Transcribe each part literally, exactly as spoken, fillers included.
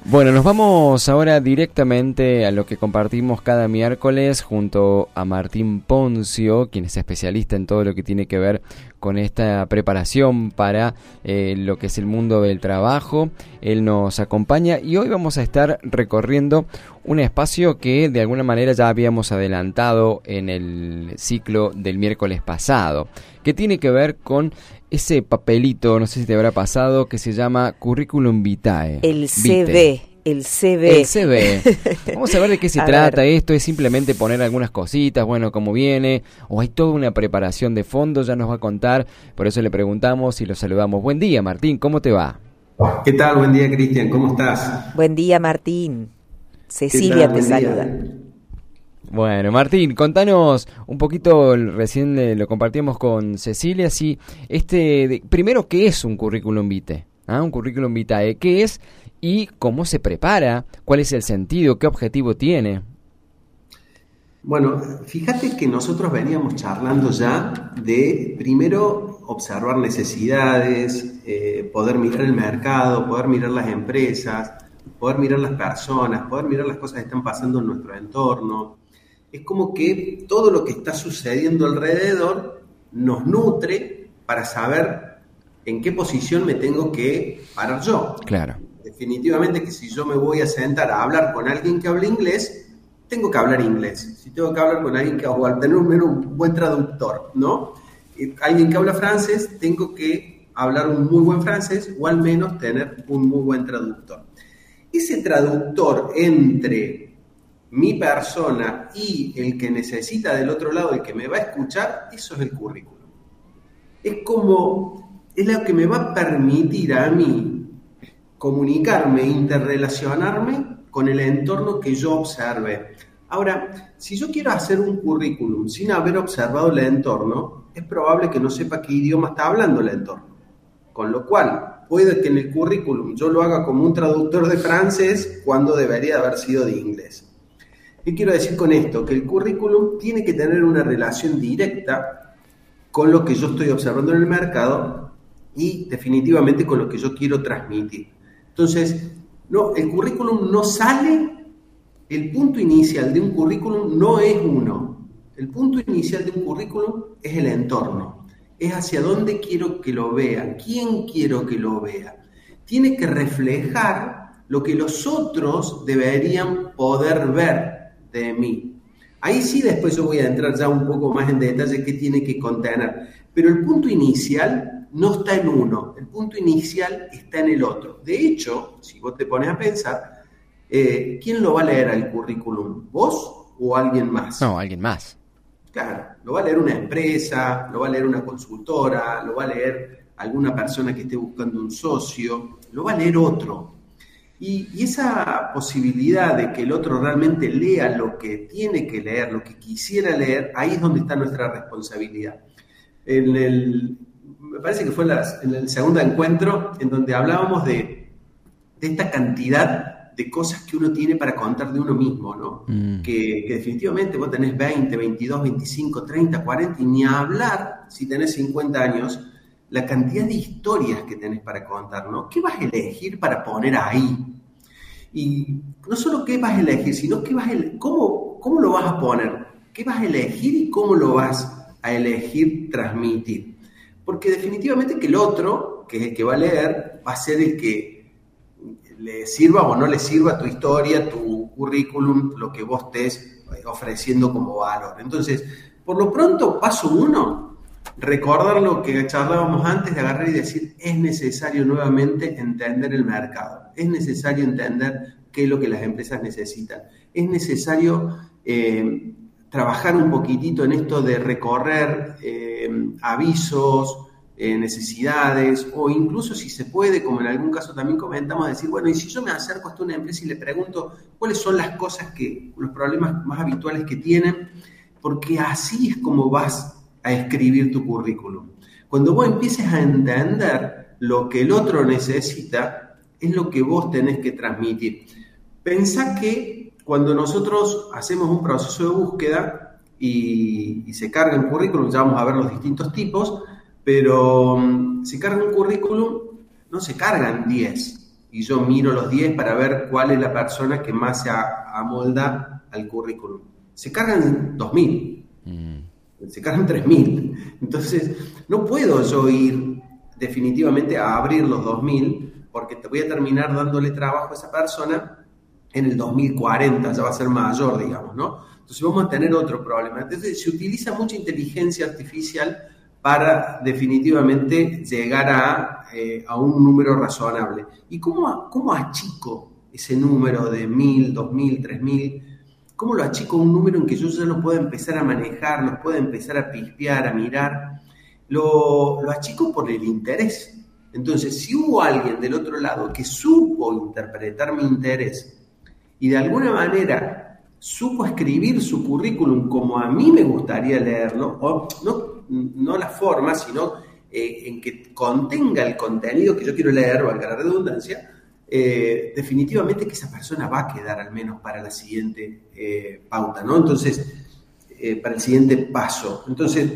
Bueno, nos vamos ahora directamente a lo que compartimos cada miércoles junto a Martín Poncio, quien es especialista en todo lo que tiene que ver con esta preparación para eh, lo que es el mundo del trabajo. Él nos acompaña y hoy vamos a estar recorriendo un espacio que de alguna manera ya habíamos adelantado en el ciclo del miércoles pasado, que tiene que ver con ese papelito, no sé si te habrá pasado, que se llama Curriculum Vitae. El C V, el C V. El C V. Vamos a ver de qué se a trata ver. esto. Es simplemente poner algunas cositas, bueno, cómo viene, o hay toda una preparación de fondo, ya nos va a contar. Por eso le preguntamos y lo saludamos. Buen día, Martín, ¿cómo te va? ¿Qué tal? Buen día, Cristian, ¿cómo estás? Buen día, Martín. Cecilia te Buen día. saluda. Bueno, Martín, contanos un poquito, recién eh, lo compartíamos con Cecilia, sí, este, de, primero, ¿qué es un currículum vitae? ¿Ah? Un currículum vitae, ¿qué es y cómo se prepara? ¿Cuál es el sentido? ¿Qué objetivo tiene? Bueno, fíjate que nosotros veníamos charlando ya de, primero, observar necesidades, eh, poder mirar el mercado, poder mirar las empresas, poder mirar las personas, poder mirar las cosas que están pasando en nuestro entorno. Es como que todo lo que está sucediendo alrededor nos nutre para saber en qué posición me tengo que parar yo. Claro. Definitivamente que si yo me voy a sentar a hablar con alguien que hable inglés, tengo que hablar inglés. Si tengo que hablar con alguien que va a tener un, un buen traductor, ¿no? Eh, alguien que habla francés, tengo que hablar un muy buen francés o al menos tener un muy buen traductor. Ese traductor entre mi persona y el que necesita del otro lado, el que me va a escuchar, eso es el currículum. Es como, es lo que me va a permitir a mí comunicarme, interrelacionarme con el entorno que yo observe. Ahora, si yo quiero hacer un currículum sin haber observado el entorno, es probable que no sepa qué idioma está hablando el entorno. Con lo cual, puede que en el currículum yo lo haga como un traductor de francés cuando debería haber sido de inglés. ¿Qué quiero decir con esto? Que el currículum tiene que tener una relación directa con lo que yo estoy observando en el mercado y definitivamente con lo que yo quiero transmitir. Entonces, no, el currículum no sale, el punto inicial de un currículum no es uno. El punto inicial de un currículum es el entorno. Es hacia dónde quiero que lo vea, quién quiero que lo vea. Tiene que reflejar lo que los otros deberían poder ver de mí. Ahí sí después yo voy a entrar ya un poco más en detalle qué tiene que contener. Pero el punto inicial no está en uno, el punto inicial está en el otro. De hecho, si vos te pones a pensar, eh, ¿quién lo va a leer al currículum? ¿Vos o alguien más? No, alguien más. Claro, lo va a leer una empresa, lo va a leer una consultora, lo va a leer alguna persona que esté buscando un socio, lo va a leer otro. Y, y esa posibilidad de que el otro realmente lea lo que tiene que leer, lo que quisiera leer, ahí es donde está nuestra responsabilidad. En el, me parece que fue las, en el segundo encuentro en donde hablábamos de, de esta cantidad de cosas que uno tiene para contar de uno mismo, ¿no? Mm. Que, que definitivamente vos tenés veinte, veintidós, veinticinco, treinta, cuarenta, y ni hablar, si tenés cincuenta años, la cantidad de historias que tenés para contar, ¿no? ¿Qué vas a elegir para poner ahí? Y no solo qué vas a elegir, sino qué vas a ele- cómo, cómo lo vas a poner, qué vas a elegir y cómo lo vas a elegir transmitir. Porque definitivamente que el otro, que es el que va a leer, va a ser el que le sirva o no le sirva tu historia, tu currículum, lo que vos estés ofreciendo como valor. Entonces, por lo pronto, paso uno, recordar lo que charlábamos antes de agarrar y decir, es necesario nuevamente entender el mercado, es necesario entender qué es lo que las empresas necesitan, es necesario eh, trabajar un poquitito en esto de recorrer eh, avisos, Eh, necesidades, o incluso si se puede, como en algún caso también comentamos, decir, bueno, y si yo me acerco a una empresa y le pregunto cuáles son las cosas que, los problemas más habituales que tienen, porque así es como vas a escribir tu currículum. Cuando vos empieces a entender lo que el otro necesita, es lo que vos tenés que transmitir. Pensá que cuando nosotros hacemos un proceso de búsqueda y, y se carga un currículum, ya vamos a ver los distintos tipos, pero um, se carga un currículum, no se cargan diez, y yo miro los diez para ver cuál es la persona que más se amolda al currículum. Se cargan dos mil, mm. se cargan tres mil. Entonces, no puedo yo ir definitivamente a abrir los dos mil porque te voy a terminar dándole trabajo a esa persona en el dos mil cuarenta, ya va a ser mayor, digamos, ¿no? Entonces vamos a tener otro problema. Entonces se utiliza mucha inteligencia artificial para definitivamente llegar a, eh, a un número razonable. ¿Y cómo, cómo achico ese número de mil, dos mil, tres mil? ¿Cómo lo achico a un número en que yo ya lo pueda empezar a manejar, lo pueda empezar a pispear, a mirar? Lo, lo achico por el interés. Entonces, si hubo alguien del otro lado que supo interpretar mi interés y de alguna manera supo escribir su currículum como a mí me gustaría leerlo, o no, no la forma, sino eh, en que contenga el contenido que yo quiero leer, valga la redundancia, eh, definitivamente que esa persona va a quedar al menos para la siguiente eh, pauta, ¿no? Entonces, eh, para el siguiente paso. Entonces,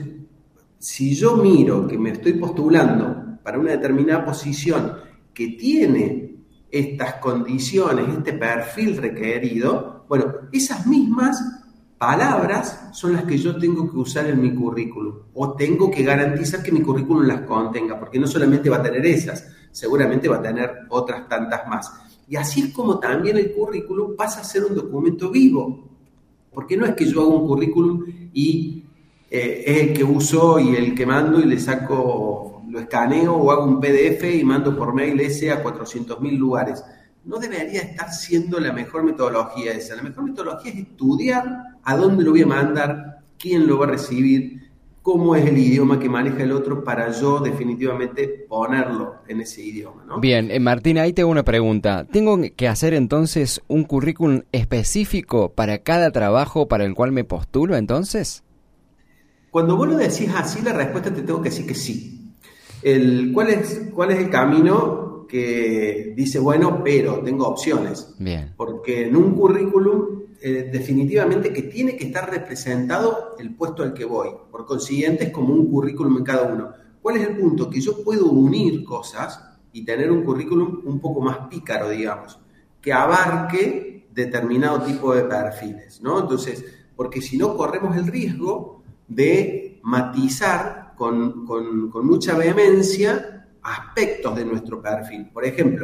si yo miro que me estoy postulando para una determinada posición que tiene estas condiciones, este perfil requerido, bueno, esas mismas palabras son las que yo tengo que usar en mi currículum, o tengo que garantizar que mi currículum las contenga, porque no solamente va a tener esas, seguramente va a tener otras tantas más. Y así es como también el currículum pasa a ser un documento vivo, porque no es que yo haga un currículum y eh, es el que uso y el que mando y le saco, lo escaneo o hago un P D F y mando por mail ese a cuatrocientos mil lugares. No debería estar siendo la mejor metodología esa. La mejor metodología es estudiar a dónde lo voy a mandar, quién lo va a recibir, cómo es el idioma que maneja el otro para yo definitivamente ponerlo en ese idioma, ¿no? Bien, eh, Martín, ahí te hago una pregunta. ¿Tengo que hacer entonces un currículum específico para cada trabajo para el cual me postulo entonces? Cuando vos lo decís así, la respuesta te tengo que decir que sí. El, ¿cuál es, cuál es el camino que dice, bueno, pero tengo opciones? Bien. Porque en un currículum eh, definitivamente que tiene que estar representado el puesto al que voy. Por consiguiente, es como un currículum en cada uno. ¿Cuál es el punto? Que yo puedo unir cosas y tener un currículum un poco más pícaro, digamos, que abarque determinado tipo de perfiles, ¿no? Entonces, porque si no corremos el riesgo de matizar Con, con, con mucha vehemencia aspectos de nuestro perfil. Por ejemplo,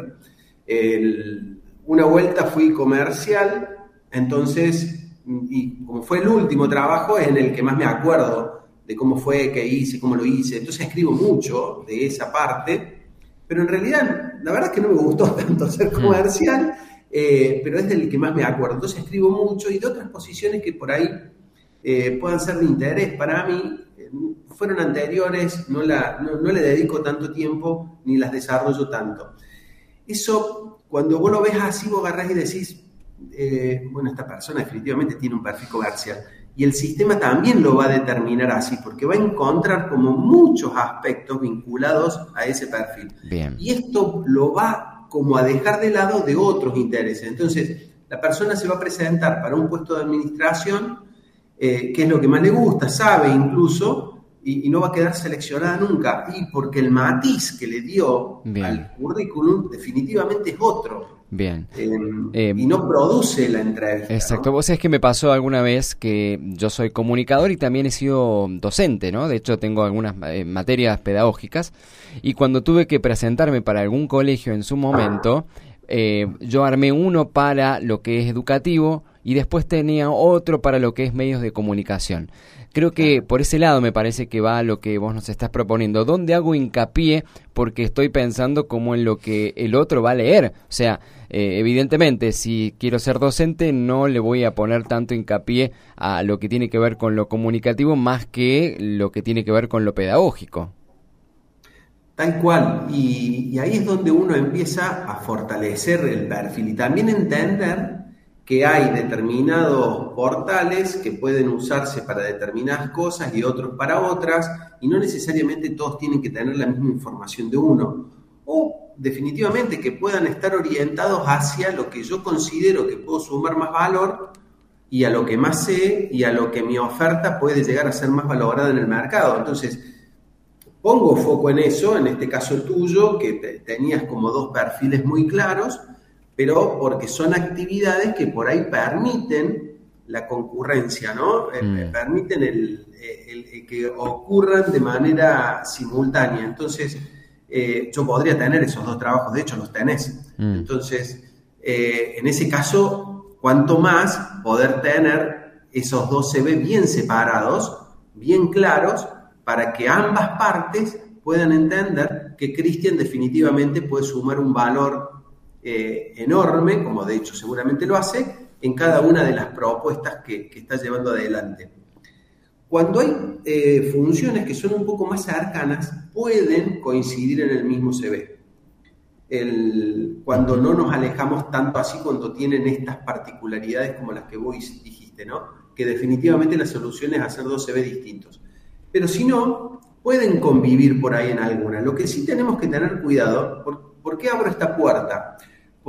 el, una vuelta fui comercial, entonces, y como fue el último trabajo, es en el que más me acuerdo de cómo fue, qué hice, cómo lo hice. Entonces escribo mucho de esa parte, pero en realidad, la verdad es que no me gustó tanto ser comercial, eh, pero es del que más me acuerdo. Entonces escribo mucho y de otras posiciones que por ahí eh, puedan ser de interés para mí, fueron anteriores, no, la, no, no le dedico tanto tiempo ni las desarrollo tanto. Eso, cuando vos lo ves así, vos agarrás y decís, eh, bueno, esta persona definitivamente tiene un perfil comercial. Y el sistema también lo va a determinar así, porque va a encontrar como muchos aspectos vinculados a ese perfil. Bien. Y esto lo va como a dejar de lado de otros intereses. Entonces, la persona se va a presentar para un puesto de administración, Eh, qué es lo que más le gusta, sabe incluso, y, y no va a quedar seleccionada nunca, y porque el matiz que le dio Bien. al currículum definitivamente es otro. Bien. Eh, eh, y no produce la entrevista. Exacto. ¿no? Vos sabés que me pasó alguna vez que yo soy comunicador y también he sido docente, ¿no? De hecho, tengo algunas eh, materias pedagógicas, y cuando tuve que presentarme para algún colegio en su momento, eh, yo armé uno para lo que es educativo, y después tenía otro para lo que es medios de comunicación. Creo que por ese lado me parece que va lo que vos nos estás proponiendo. ¿Dónde hago hincapié? Porque estoy pensando como en lo que el otro va a leer. O sea, eh, evidentemente, si quiero ser docente, no le voy a poner tanto hincapié a lo que tiene que ver con lo comunicativo más que lo que tiene que ver con lo pedagógico. Tal cual. Y, y ahí es donde uno empieza a fortalecer el perfil y también entender que hay determinados portales que pueden usarse para determinadas cosas y otros para otras, y no necesariamente todos tienen que tener la misma información de uno. O definitivamente que puedan estar orientados hacia lo que yo considero que puedo sumar más valor y a lo que más sé y a lo que mi oferta puede llegar a ser más valorada en el mercado. Entonces, pongo foco en eso, en este caso tuyo, que te, tenías como dos perfiles muy claros, pero porque son actividades que por ahí permiten la concurrencia, ¿no? Mm. Eh, permiten el, el, el que ocurran de manera simultánea. Entonces, eh, yo podría tener esos dos trabajos, de hecho los tenés. Mm. Entonces, eh, en ese caso, cuanto más poder tener esos dos C V bien separados, bien claros, para que ambas partes puedan entender que Cristian definitivamente puede sumar un valor eh, enorme, como de hecho seguramente lo hace, en cada una de las propuestas que, que está llevando adelante. Cuando hay eh, funciones que son un poco más cercanas, pueden coincidir en el mismo C V. El, cuando no nos alejamos tanto así, cuando tienen estas particularidades como las que vos dijiste, ¿no? Que definitivamente la solución es hacer dos C V distintos. Pero si no, pueden convivir por ahí en alguna. Lo que sí tenemos que tener cuidado, ¿por, ¿por qué abro esta puerta?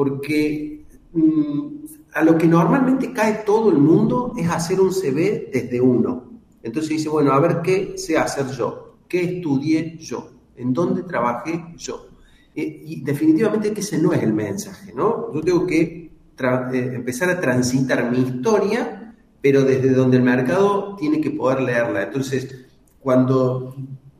Porque mmm, a lo que normalmente cae todo el mundo es hacer un C V desde uno. Entonces dice, bueno, a ver qué sé hacer yo, qué estudié yo, en dónde trabajé yo. Eh, y definitivamente que ese no es el mensaje, ¿no? Yo tengo que tra- eh, empezar a transitar mi historia, pero desde donde el mercado tiene que poder leerla. Entonces, cuando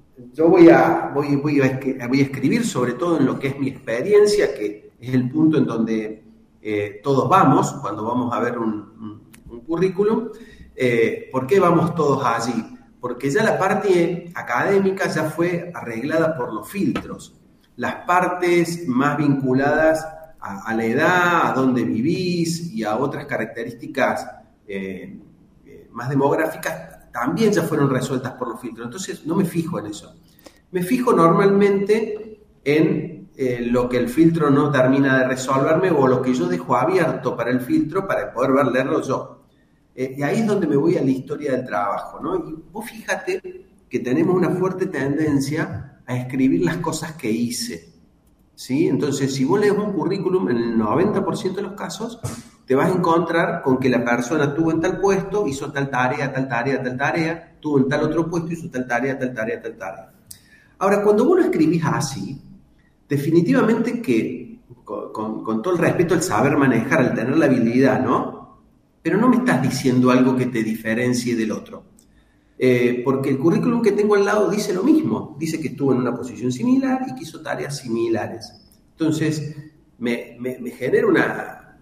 yo voy a, voy, voy, a, voy a escribir sobre todo en lo que es mi experiencia, que es el punto en donde eh, todos vamos, cuando vamos a ver un, un, un currículum, eh, ¿por qué vamos todos allí? Porque ya la parte académica ya fue arreglada por los filtros. Las partes más vinculadas a, a la edad, a dónde vivís y a otras características eh, eh, más demográficas, también ya fueron resueltas por los filtros. Entonces no me fijo en eso. Me fijo normalmente en eh, lo que el filtro no termina de resolverme o lo que yo dejo abierto para el filtro para poder ver, leerlo yo. Eh, y ahí es donde me voy a la historia del trabajo, ¿no? Y vos fíjate que tenemos una fuerte tendencia a escribir las cosas que hice, ¿sí? Entonces, si vos lees un currículum, en el noventa por ciento de los casos, te vas a encontrar con que la persona tuvo en tal puesto, hizo tal tarea, tal tarea, tal tarea, tuvo en tal otro puesto, hizo tal tarea, tal tarea, tal tarea. Ahora, cuando vos lo escribís así, definitivamente que, con, con, con todo el respeto, el saber manejar, el tener la habilidad, ¿no? Pero no me estás diciendo algo que te diferencie del otro. Eh, porque el currículum que tengo al lado dice lo mismo, dice que estuvo en una posición similar y que hizo tareas similares. Entonces, me, me, me genera una,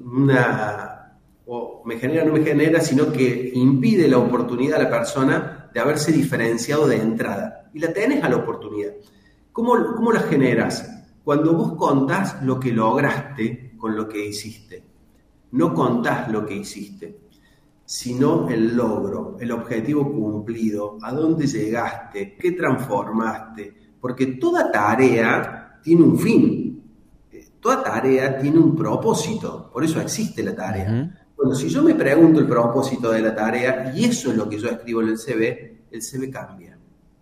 una, o me genera, no me genera, sino que impide la oportunidad a la persona de haberse diferenciado de entrada. Y la tenés a la oportunidad. ¿Cómo, cómo la generas? Cuando vos contás lo que lograste con lo que hiciste. No contás lo que hiciste, sino el logro, el objetivo cumplido, a dónde llegaste, qué transformaste, porque toda tarea tiene un fin, toda tarea tiene un propósito, por eso existe la tarea. Uh-huh. Bueno, si yo me pregunto el propósito de la tarea, y eso es lo que yo escribo en el C V, el C V cambia.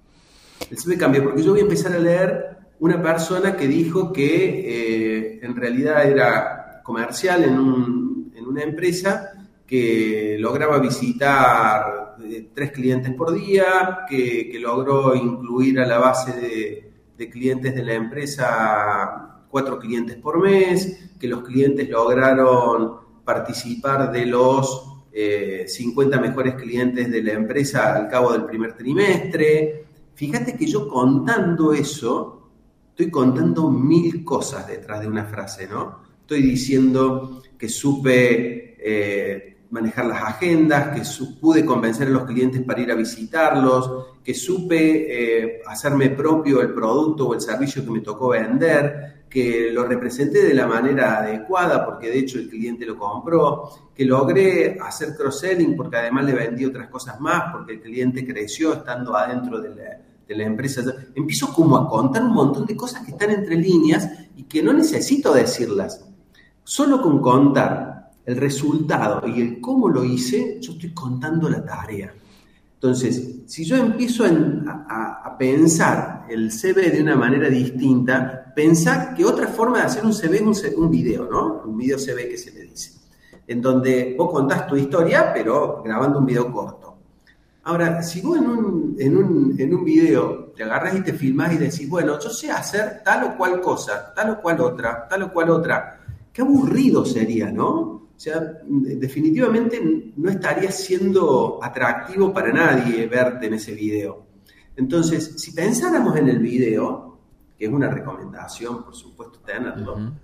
El C V cambia, porque yo voy a empezar a leer una persona que dijo que eh, en realidad era comercial en, un, en una empresa, que lograba visitar eh, tres clientes por día, que, que logró incluir a la base de, de clientes de la empresa cuatro clientes por mes, que los clientes lograron participar de los eh, cincuenta mejores clientes de la empresa al cabo del primer trimestre. Fíjate que yo contando eso, estoy contando mil cosas detrás de una frase, ¿no? Estoy diciendo que supe eh, manejar las agendas, que su, pude convencer a los clientes para ir a visitarlos, que supe eh, hacerme propio el producto o el servicio que me tocó vender, que lo representé de la manera adecuada porque de hecho el cliente lo compró, que logré hacer cross-selling porque además le vendí otras cosas más porque el cliente creció estando adentro de la, de la empresa. Empiezo como a contar un montón de cosas que están entre líneas y que no necesito decirlas. Solo con contar el resultado y el cómo lo hice, yo estoy contando la tarea. Entonces, si yo empiezo a, a, a pensar el C V de una manera distinta, pensar que otra forma de hacer un C V es un, un video, ¿no? Un video C V que se le dice, en donde vos contás tu historia, pero grabando un video corto. Ahora, si vos en un, en un, en un video te agarras y te filmas y decís, bueno, yo sé hacer tal o cual cosa, tal o cual otra, tal o cual otra. Qué aburrido sería, ¿no? O sea, definitivamente no estaría siendo atractivo para nadie verte en ese video. Entonces, si pensáramos en el video, que es una recomendación, por supuesto, tenerlo, uh-huh.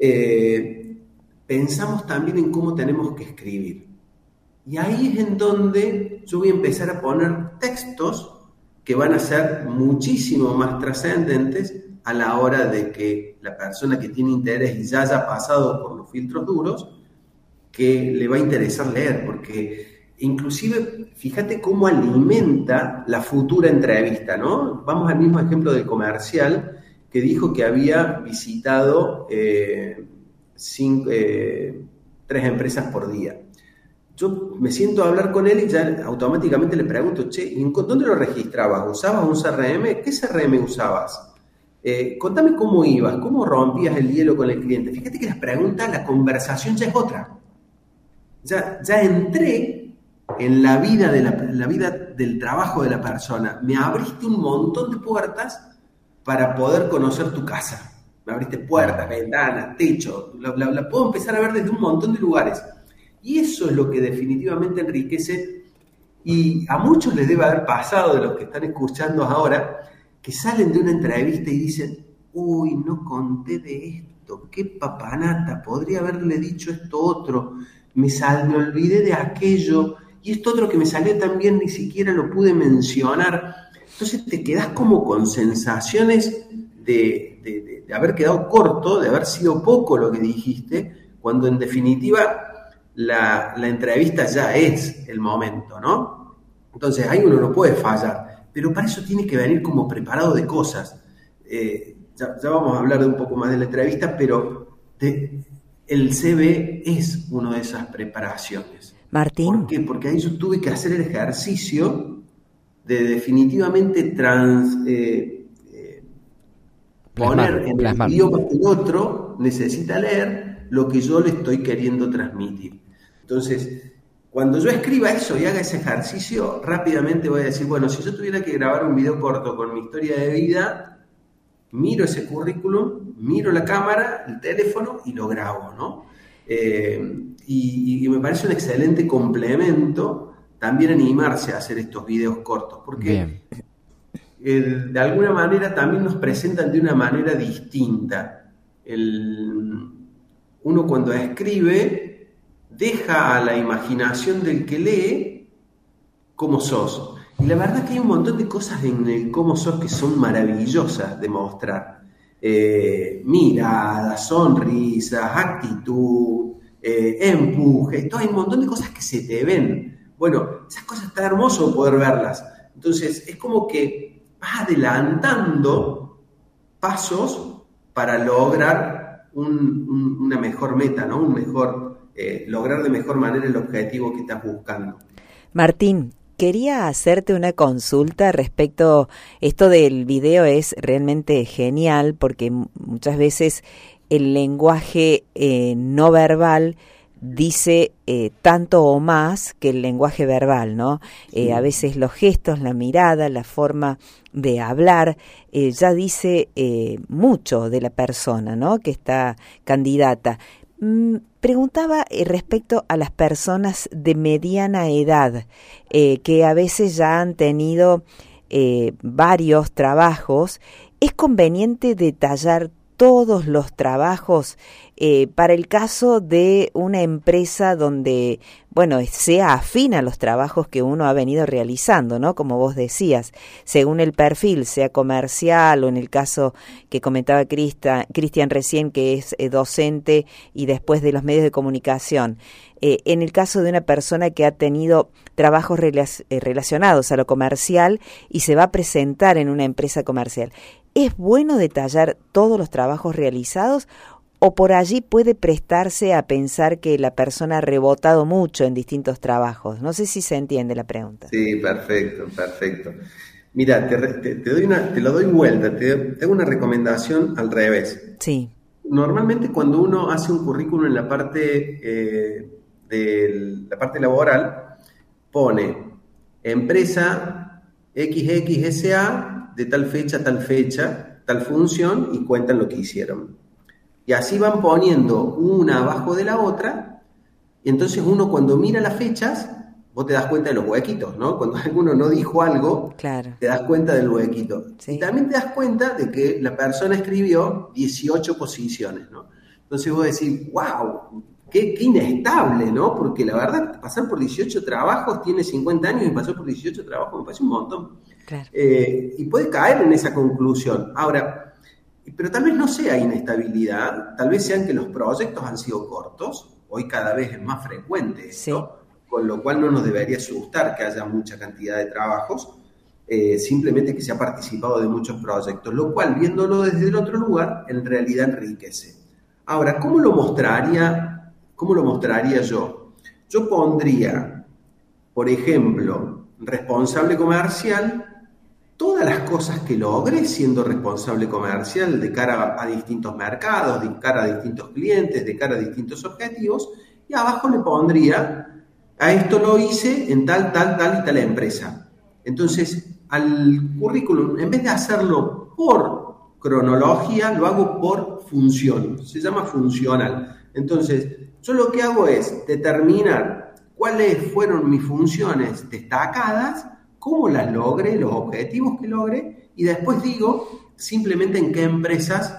eh, pensamos también en cómo tenemos que escribir. Y ahí es en donde yo voy a empezar a poner textos que van a ser muchísimo más trascendentes a la hora de que la persona que tiene interés y ya haya pasado por los filtros duros, que le va a interesar leer, porque inclusive fíjate cómo alimenta la futura entrevista, ¿no? Vamos al mismo ejemplo del comercial que dijo que había visitado eh, cinco, eh, tres empresas por día. Yo me siento a hablar con él y ya automáticamente le pregunto, che, ¿dónde lo registrabas? ¿Usabas un C R M? ¿Qué C R M usabas? Eh, contame cómo ibas, cómo rompías el hielo con el cliente. Fíjate que las preguntas, la conversación ya es otra. Ya, ya entré en la vida, de la, la vida del trabajo de la persona. Me abriste un montón de puertas para poder conocer tu casa. Me abriste puertas, ventanas, techo. La, la, la puedo empezar a ver desde un montón de lugares. Y eso es lo que definitivamente enriquece. Y a muchos les debe haber pasado, de los que están escuchando ahora, que salen de una entrevista y dicen, uy, no conté de esto, qué papanata, podría haberle dicho esto otro, me, sal, me olvidé de aquello, y esto otro que me salió también ni siquiera lo pude mencionar. Entonces te quedás como con sensaciones de, de, de, de haber quedado corto, de haber sido poco lo que dijiste, cuando en definitiva la, la entrevista ya es el momento, ¿no? Entonces ahí uno no puede fallar. Pero para eso tiene que venir como preparado de cosas. Eh, ya, ya vamos a hablar de un poco más de la entrevista, pero de, el C V es una de esas preparaciones. Martín. ¿Por qué? Porque ahí yo tuve que hacer el ejercicio de definitivamente trans, eh, eh, poner en el idioma que el otro necesita leer lo que yo le estoy queriendo transmitir. Entonces, cuando yo escriba eso y haga ese ejercicio, rápidamente voy a decir, bueno, si yo tuviera que grabar un video corto con mi historia de vida, miro ese currículum, miro la cámara, el teléfono y lo grabo, ¿no? Eh, y, y me parece un excelente complemento también animarse a hacer estos videos cortos, porque eh, de alguna manera también nos presentan de una manera distinta. El, uno cuando escribe deja a la imaginación del que lee cómo sos. Y la verdad es que hay un montón de cosas en el cómo sos que son maravillosas de mostrar. Eh, miradas, sonrisas, actitud, eh, empuje, todo, hay un montón de cosas que se te ven. Bueno, esas cosas está hermoso poder verlas. Entonces, es como que vas adelantando pasos para lograr un, un, una mejor meta, ¿no? Un mejor... Eh, lograr de mejor manera el objetivo que estás buscando. Martín, quería hacerte una consulta respecto, esto del video es realmente genial porque muchas veces el lenguaje eh, no verbal dice eh, tanto o más que el lenguaje verbal, ¿no? Eh, sí. A veces los gestos, la mirada, la forma de hablar, eh, ya dice eh, mucho de la persona, ¿no? Que está candidata. Mm, preguntaba eh, respecto a las personas de mediana edad, eh, que a veces ya han tenido eh, varios trabajos. ¿Es conveniente detallar todos los trabajos eh, para el caso de una empresa donde, bueno, sea afín a los trabajos que uno ha venido realizando, ¿no? Como vos decías, según el perfil, sea comercial o en el caso que comentaba Cristian recién, que es eh, docente y después de los medios de comunicación. Eh, en el caso de una persona que ha tenido trabajos rela- eh, relacionados a lo comercial y se va a presentar en una empresa comercial, ¿es bueno detallar todos los trabajos realizados o por allí puede prestarse a pensar que la persona ha rebotado mucho en distintos trabajos? No sé si se entiende la pregunta. Sí, perfecto, perfecto. Mira, te, te, te, doy una, te lo doy vuelta, te, te hago una recomendación al revés. Sí. Normalmente cuando uno hace un currículum en la parte, eh, de la parte laboral, pone empresa equis equis ese a de tal fecha a tal fecha, tal función, y cuentan lo que hicieron. Y así van poniendo una abajo de la otra, y entonces uno cuando mira las fechas, vos te das cuenta de los huequitos, ¿no? Cuando alguno no dijo algo, claro, te das cuenta del huequito. sí. Y también te das cuenta de que la persona escribió dieciocho posiciones, ¿no? Entonces vos decís, wow, qué, qué inestable, ¿no? Porque la verdad, pasar por dieciocho trabajos, tiene cincuenta años y pasó por dieciocho trabajos, me parece un montón. Claro. Eh, y puede caer en esa conclusión. Ahora, pero tal vez no sea inestabilidad, tal vez sean que los proyectos han sido cortos, hoy cada vez es más frecuente esto, sí. Con lo cual no nos debería asustar que haya mucha cantidad de trabajos, eh, simplemente que se ha participado de muchos proyectos, lo cual, viéndolo desde el otro lugar, en realidad enriquece. Ahora, ¿cómo lo mostraría, cómo lo mostraría yo? Yo pondría, por ejemplo, responsable comercial, todas las cosas que logré siendo responsable comercial de cara a distintos mercados, de cara a distintos clientes, de cara a distintos objetivos, y abajo le pondría, a esto lo hice en tal, tal, tal y tal empresa. Entonces, al currículum, en vez de hacerlo por cronología, lo hago por función, se llama funcional. Entonces, yo lo que hago es determinar cuáles fueron mis funciones destacadas, cómo las logré, los objetivos que logré, y después digo simplemente en qué empresas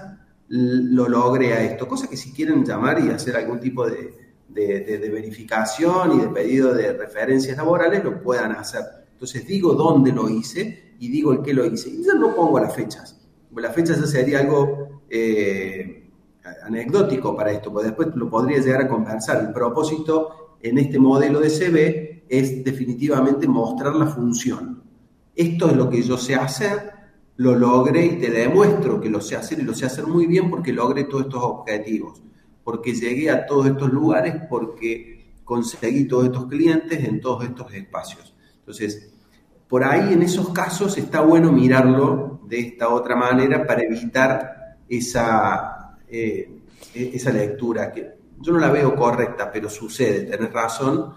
lo logré a esto. Cosa que si quieren llamar y hacer algún tipo de, de, de, de verificación y de pedido de referencias laborales, lo puedan hacer. Entonces digo dónde lo hice y digo el qué lo hice. Y yo no pongo las fechas. Las fechas ya sería algo eh, anecdótico para esto, porque después lo podría llegar a conversar. El propósito en este modelo de C V es definitivamente mostrar la función. Esto es lo que yo sé hacer, lo logré y te demuestro que lo sé hacer y lo sé hacer muy bien porque logré todos estos objetivos, porque llegué a todos estos lugares, porque conseguí todos estos clientes en todos estos espacios. Entonces, por ahí en esos casos está bueno mirarlo de esta otra manera para evitar esa, eh, esa lectura que yo no la veo correcta, pero sucede, tenés razón.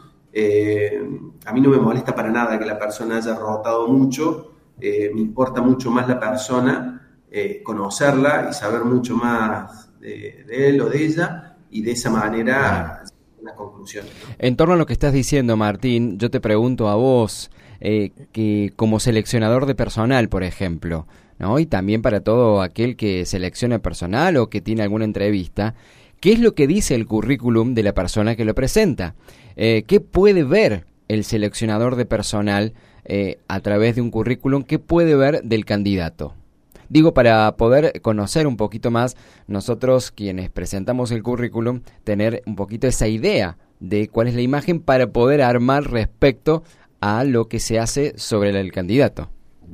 Eh, a mí no me molesta para nada que la persona haya rotado mucho, eh, me importa mucho más la persona, eh, conocerla y saber mucho más de, de él o de ella, y de esa manera una conclusión, ¿no? En torno a lo que estás diciendo, Martín, yo te pregunto a vos, eh, que como seleccionador de personal, por ejemplo, ¿no? Y también para todo aquel que selecciona personal o que tiene alguna entrevista, ¿qué es lo que dice el currículum de la persona que lo presenta? Eh, ¿Qué puede ver el seleccionador de personal eh, a través de un currículum? ¿Qué puede ver del candidato? Digo, para poder conocer un poquito más, nosotros quienes presentamos el currículum, tener un poquito esa idea de cuál es la imagen para poder armar respecto a lo que se hace sobre el candidato.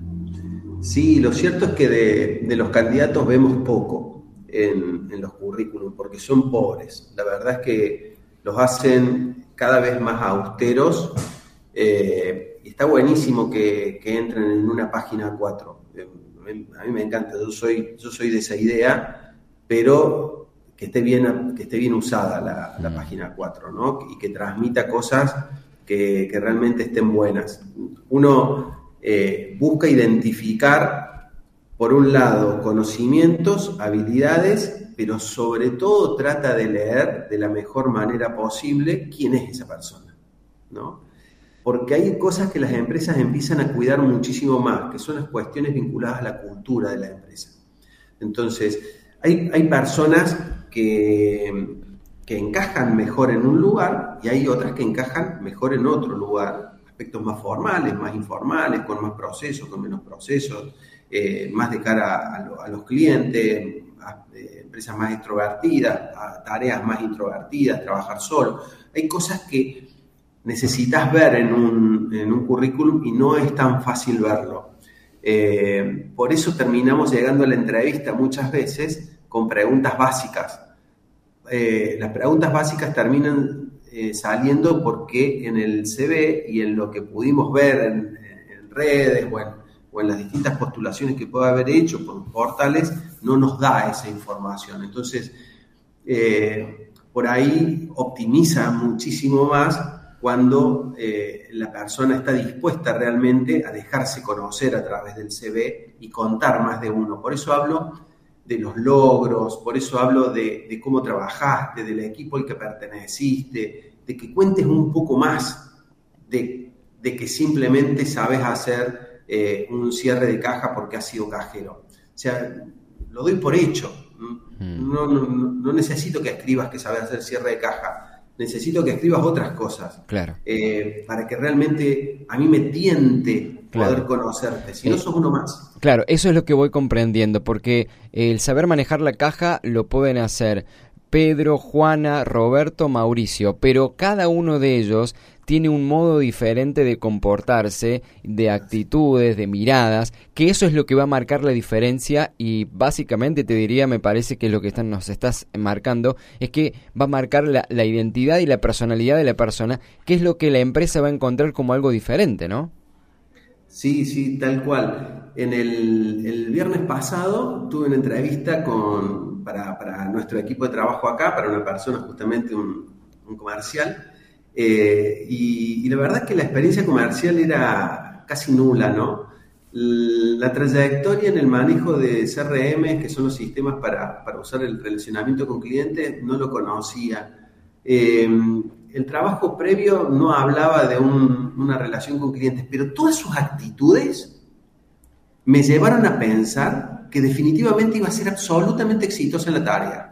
Sí, lo cierto es que de, de los candidatos vemos poco en, en los currículums, porque son pobres. La verdad es que los hacen cada vez más austeros, eh, y está buenísimo que, que entren en una página cuatro. Eh, a mí me encanta, yo soy, yo soy de esa idea, pero que esté bien, que esté bien usada la, la página cuatro, ¿no? Y que transmita cosas que, que realmente estén buenas. Uno eh, busca identificar, por un lado, conocimientos, habilidades, pero sobre todo trata de leer de la mejor manera posible quién es esa persona, ¿no? Porque hay cosas que las empresas empiezan a cuidar muchísimo más, que son las cuestiones vinculadas a la cultura de la empresa. Entonces, hay, hay personas que, que encajan mejor en un lugar y hay otras que encajan mejor en otro lugar. Aspectos más formales, más informales, con más procesos, con menos procesos, eh, más de cara a, lo, a los clientes, a, eh, empresas más extrovertidas, a tareas más introvertidas, trabajar solo. Hay cosas que necesitas ver en un, en un currículum y no es tan fácil verlo. Eh, por eso terminamos llegando a la entrevista muchas veces con preguntas básicas. Eh, las preguntas básicas terminan eh, saliendo porque en el C V y en lo que pudimos ver en, en redes o en, o en las distintas postulaciones que pueda haber hecho por portales, no nos da esa información. Entonces, eh, por ahí optimiza muchísimo más cuando eh, la persona está dispuesta realmente a dejarse conocer a través del C V y contar más de uno. Por eso hablo de los logros, por eso hablo de, de cómo trabajaste, del equipo al que perteneciste, de que cuentes un poco más de, de que simplemente sabes hacer eh, un cierre de caja porque has sido cajero. O sea, lo doy por hecho. No, no, no necesito que escribas que sabes hacer cierre de caja. Necesito que escribas otras cosas. Claro. Eh, para que realmente a mí me tiente poder claro. conocerte. Si no, eh, sos uno más. Claro, eso es lo que voy comprendiendo, porque el saber manejar la caja lo pueden hacer Pedro, Juana, Roberto, Mauricio, pero cada uno de ellos tiene un modo diferente de comportarse, de actitudes, de miradas, que eso es lo que va a marcar la diferencia y básicamente te diría, me parece que lo que están, nos estás marcando es que va a marcar la, la identidad y la personalidad de la persona, que es lo que la empresa va a encontrar como algo diferente, ¿no? Sí, sí, tal cual. En el, el viernes pasado tuve una entrevista con, para, para nuestro equipo de trabajo acá, para una persona, justamente un, un comercial, eh, y, y la verdad es que la experiencia comercial era casi nula, ¿no? La trayectoria en el manejo de C R M, que son los sistemas para, para usar el relacionamiento con clientes, no lo conocía. Eh, el trabajo previo no hablaba de un, una relación con clientes, pero todas sus actitudes me llevaron a pensar que definitivamente iba a ser absolutamente exitosa en la tarea.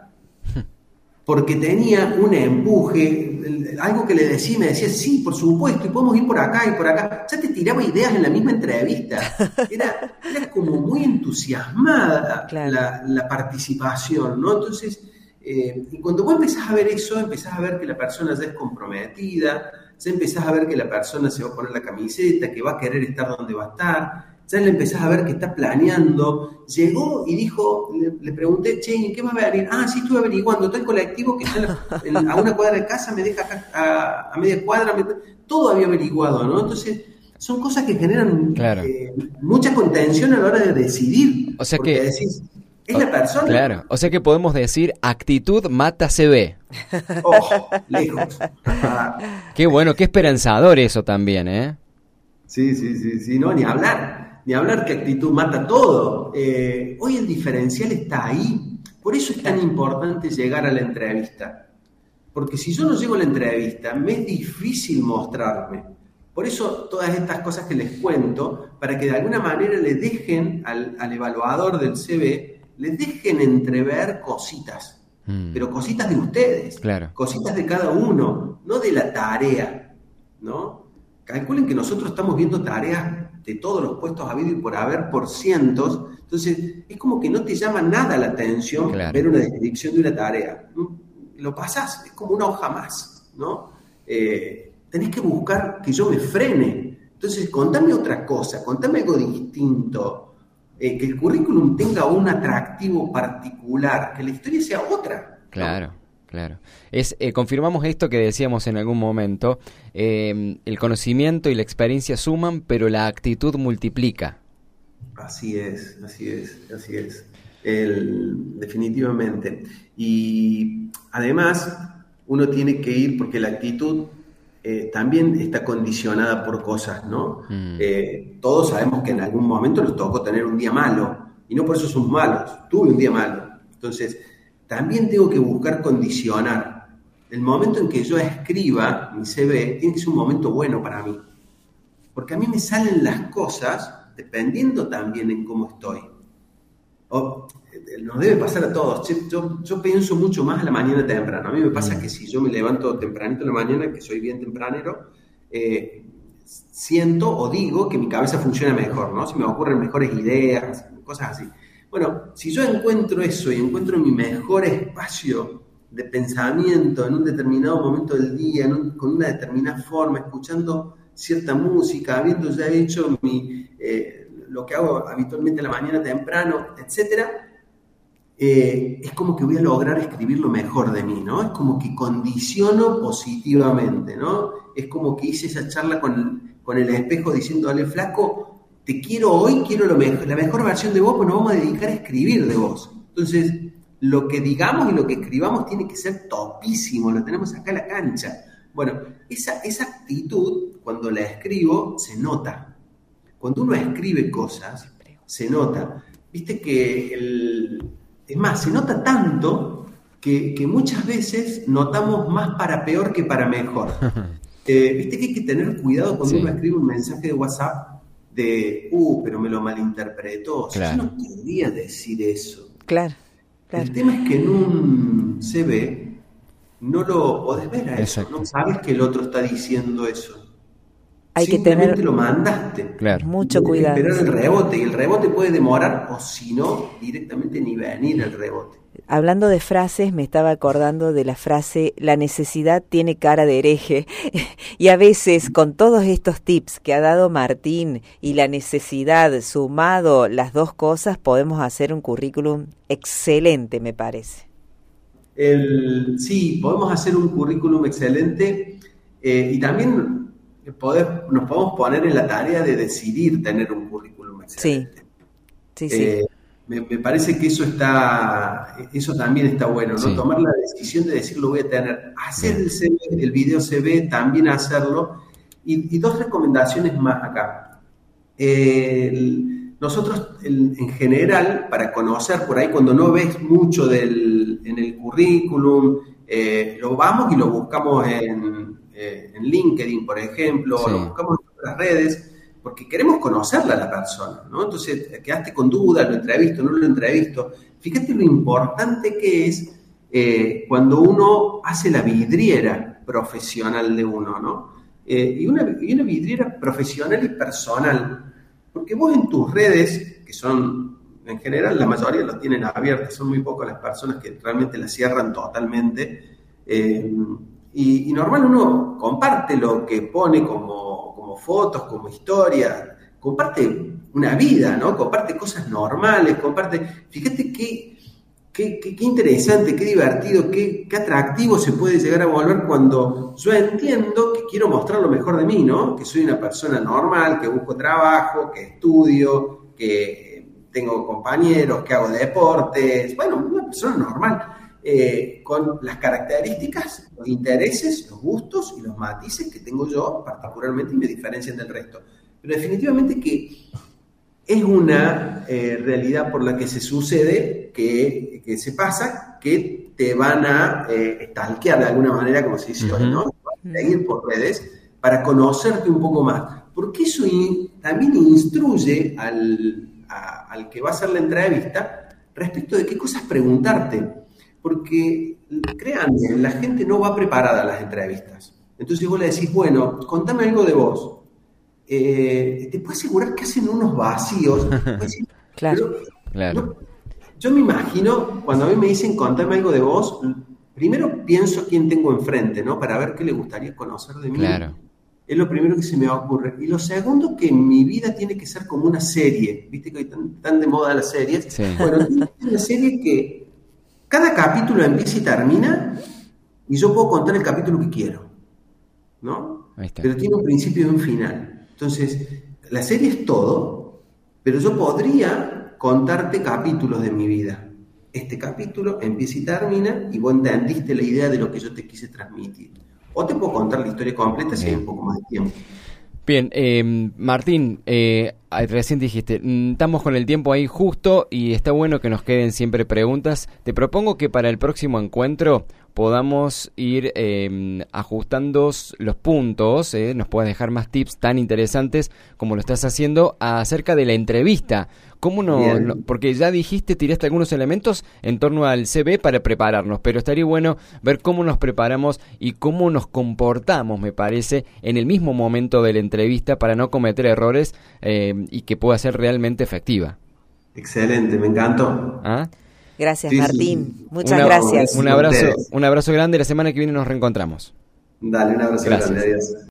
Porque tenía un empuje, algo que le decía, me decía, sí, por supuesto, y podemos ir por acá y por acá. Ya te tiraba ideas en la misma entrevista. Era, era como muy entusiasmada claro. la, la participación, ¿no? Entonces, eh, y cuando vos empezás a ver eso, empezás a ver que la persona ya es comprometida, ya empezás a ver que la persona se va a poner la camiseta, que va a querer estar donde va a estar, ya le empezás a ver que está planeando. Llegó y dijo, le, le pregunté, che, ¿en qué va a venir? Ah, sí, estuve averiguando, todo el colectivo que está en, en, a una cuadra de casa me deja acá, a, a media cuadra, me, todo había averiguado, ¿no? Entonces, son cosas que generan claro. eh, mucha contención a la hora de decidir. O sea que decís, es la persona. Claro, o sea que podemos decir, actitud mata C V. Oh, lejos. Ah. Qué bueno, qué esperanzador eso también, ¿eh? Sí, sí, sí, sí, no, ni hablar. Ni hablar que actitud mata todo. Eh, hoy el diferencial está ahí. Por eso es tan importante llegar a la entrevista. Porque si yo no llego a la entrevista, me es difícil mostrarme. Por eso todas estas cosas que les cuento, para que de alguna manera le dejen al, al evaluador del C V, les dejen entrever cositas. Mm. Pero cositas de ustedes. Claro. Cositas de cada uno, no de la tarea, ¿no? Calculen que nosotros estamos viendo tareas de todos los puestos habido y por haber por cientos, entonces es como que no te llama nada la atención claro. ver una descripción de una tarea. Lo pasás, es como una hoja más, ¿no? Eh, tenés que buscar que yo me frene. Entonces, contame otra cosa, contame algo distinto, eh, que el currículum tenga un atractivo particular, que la historia sea otra. Claro. ¿No? Claro. Es, eh, confirmamos esto que decíamos en algún momento, eh, el conocimiento y la experiencia suman, pero la actitud multiplica. Así es, así es, así es. El, definitivamente. Y además, uno tiene que ir, porque la actitud eh, también está condicionada por cosas, ¿no? Mm. Eh, todos sabemos que en algún momento nos tocó tener un día malo, y no por eso somos malos. Tuve un día malo. Entonces, también tengo que buscar condicionar. El momento en que yo escriba mi C V tiene que ser un momento bueno para mí. Porque a mí me salen las cosas dependiendo también en cómo estoy. O, nos debe pasar a todos. Yo, yo pienso mucho más a la mañana temprano. A mí me pasa que si yo me levanto tempranito en la mañana, que soy bien tempranero, eh, siento o digo que mi cabeza funciona mejor, ¿no? Se me ocurren mejores ideas, cosas así. Bueno, si yo encuentro eso y encuentro mi mejor espacio de pensamiento en un determinado momento del día, en un, con una determinada forma, escuchando cierta música, habiendo ya hecho mi, eh, lo que hago habitualmente a la mañana temprano, etcétera, eh, es como que voy a lograr escribir lo mejor de mí, ¿no? Es como que condiciono positivamente, ¿no? Es como que hice esa charla con, con el espejo diciendo, dale, flaco, te quiero hoy, quiero lo mejor, la mejor versión de vos, pues nos vamos a dedicar a escribir de vos. Entonces, lo que digamos y lo que escribamos tiene que ser topísimo, lo tenemos acá en la cancha. Bueno, esa, esa actitud, cuando la escribo, se nota. Cuando uno escribe cosas, se nota. Viste que, el, es más, se nota tanto que, que muchas veces notamos más para peor que para mejor. Eh, Viste que hay que tener cuidado cuando sí. uno escribe un mensaje de WhatsApp de, uh, pero me lo malinterpretó. Claro. Yo no quería decir eso. Claro, claro. El tema es que en un C V no lo podés ver a eso, Exacto. no sabes que el otro está diciendo eso. Hay que Simplemente tener lo mandaste. Claro. Mucho cuidado. Esperar el rebote, y el rebote puede demorar, o si no, directamente ni venir el rebote. Hablando de frases, me estaba acordando de la frase, la necesidad tiene cara de hereje. Y a veces, con todos estos tips que ha dado Martín y la necesidad sumado las dos cosas, podemos hacer un currículum excelente, me parece. El, sí, podemos hacer un currículum excelente eh, y también poder, nos podemos poner en la tarea de decidir tener un currículum excelente. Sí, sí, eh, sí. Me, me parece que eso está, eso también está bueno, ¿no? Sí. Tomar la decisión de decir lo voy a tener, hacer el C V, el video C V, también hacerlo. Y, y dos recomendaciones más acá. Eh, el, nosotros, el, en general, para conocer por ahí, cuando no ves mucho del, en el currículum, eh, lo vamos y lo buscamos en, eh, en LinkedIn, por ejemplo, sí. lo buscamos en otras redes, porque queremos conocerla a la persona, ¿no? Entonces, quedaste con dudas, lo entrevisto, no lo entrevisto. Fíjate lo importante que es eh, cuando uno hace la vidriera profesional de uno, ¿no? Eh, y, una, y una vidriera profesional y personal, porque vos en tus redes, que son, en general, la mayoría las tienen abiertas, son muy pocas las personas que realmente las cierran totalmente, eh, y, y normal uno comparte lo que pone como fotos, como historia, comparte una vida, ¿no? Comparte cosas normales, comparte... Fíjate qué, qué, qué, qué interesante, qué divertido, qué, qué atractivo se puede llegar a volver cuando yo entiendo que quiero mostrar lo mejor de mí, ¿no? Que soy una persona normal, que busco trabajo, que estudio, que tengo compañeros, que hago deportes, bueno, una persona normal. Eh, con las características, los intereses, los gustos y los matices que tengo yo particularmente y me diferencian del resto. Pero definitivamente que es una eh, realidad por la que se sucede, que, que se pasa, que te van a eh, stalkear de alguna manera, como se dice hoy, ¿no? Te van a seguir por redes para conocerte un poco más. Porque eso in, también instruye al, a, al que va a hacer la entrevista respecto de qué cosas preguntarte. Porque, créanme, la gente no va preparada a las entrevistas. Entonces vos le decís, bueno, contame algo de vos. Eh, te puedo asegurar que hacen unos vacíos. Decir, claro, pero, claro. No, yo me imagino, cuando a mí me dicen, contame algo de vos, primero pienso a quién tengo enfrente, ¿no? Para ver qué le gustaría conocer de mí. Claro. Es lo primero que se me ocurre. Y lo segundo, que mi vida tiene que ser como una serie. ¿Viste que hoy están tan de moda las series? Sí. Bueno, es una serie que cada capítulo empieza y termina y yo puedo contar el capítulo que quiero, ¿no? Ahí está. Pero tiene un principio y un final. Entonces, la serie es todo, pero yo podría contarte capítulos de mi vida. Este capítulo empieza y termina y vos entendiste la idea de lo que yo te quise transmitir. O te puedo contar la historia completa si hay un poco más de tiempo. Bien, eh, Martín, eh, recién dijiste, estamos con el tiempo ahí justo y está bueno que nos queden siempre preguntas. Te propongo que para el próximo encuentro podamos ir eh, ajustando los puntos, eh, nos puedas dejar más tips tan interesantes como lo estás haciendo acerca de la entrevista. ¿Cómo no, no? Porque ya dijiste, tiraste algunos elementos en torno al C V para prepararnos, pero estaría bueno ver cómo nos preparamos y cómo nos comportamos, me parece, en el mismo momento de la entrevista para no cometer errores eh, y que pueda ser realmente efectiva. Excelente, me encantó. ¿Ah? Gracias, sí, Martín. sí, sí. Muchas Una, gracias. Un abrazo, un abrazo grande. La semana que viene nos reencontramos. Dale, un abrazo Gracias. grande. Adiós.